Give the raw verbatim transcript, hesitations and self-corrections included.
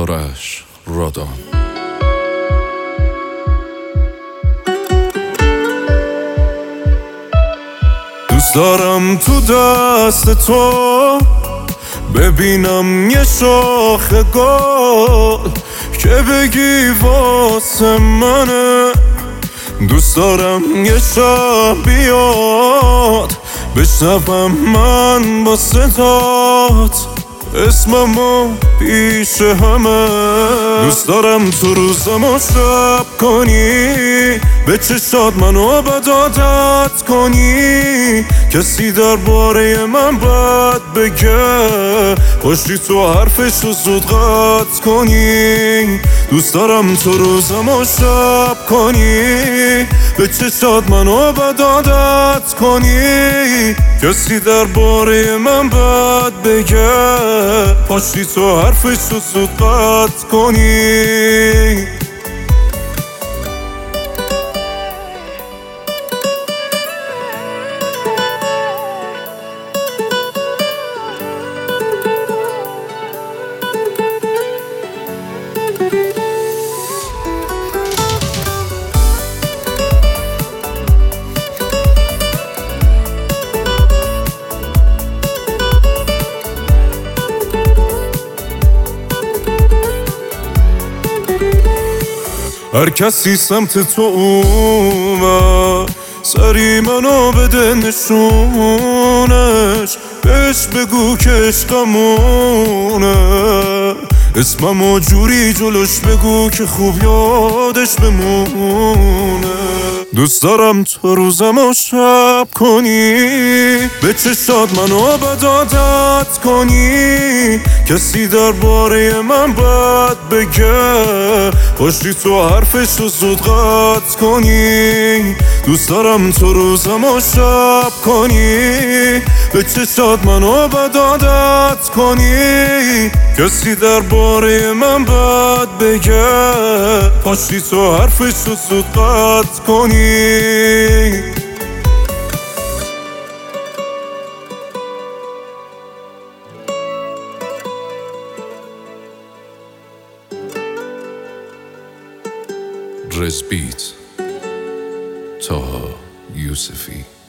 آرش رادان. دوست دارم تو دست تو ببینم یه شاخه گل که بگی واسه منه. دوست دارم یه شب بیاد بشنوم من با صدات اسممو پیش همه. دوست دارم تو روزمو شب کنی، به چشات منو بد عادت کنی، کسی درباره من بد بگه پشتی تو حرفشو زود قطع کنی. دوست دارم تو روزمو شب کنی، به چشات منو بد عادت کنی، کسی درباره من بد بگه پشتی تو حرفشو زود قطع کنی. هر کسی سمت تو اومد سری منو بده نشونش، بهش بگو که عشقمونه، اسممو جوری جلوش بگو که خوب یادش بمونه. دوست دارم تو روزمو شب کنی، به چشات منو بد عادت کنی، کسی درباره من بد بگه پشتی تو حرفشو زود قطع کنی. دوست دارم تو روزمو شب کنی، به چشات منو بد عادت کنی، کسی درباره من بد بگه پشتی تو حرفشو زود قطع کنی. رزبیت طه یوسفی.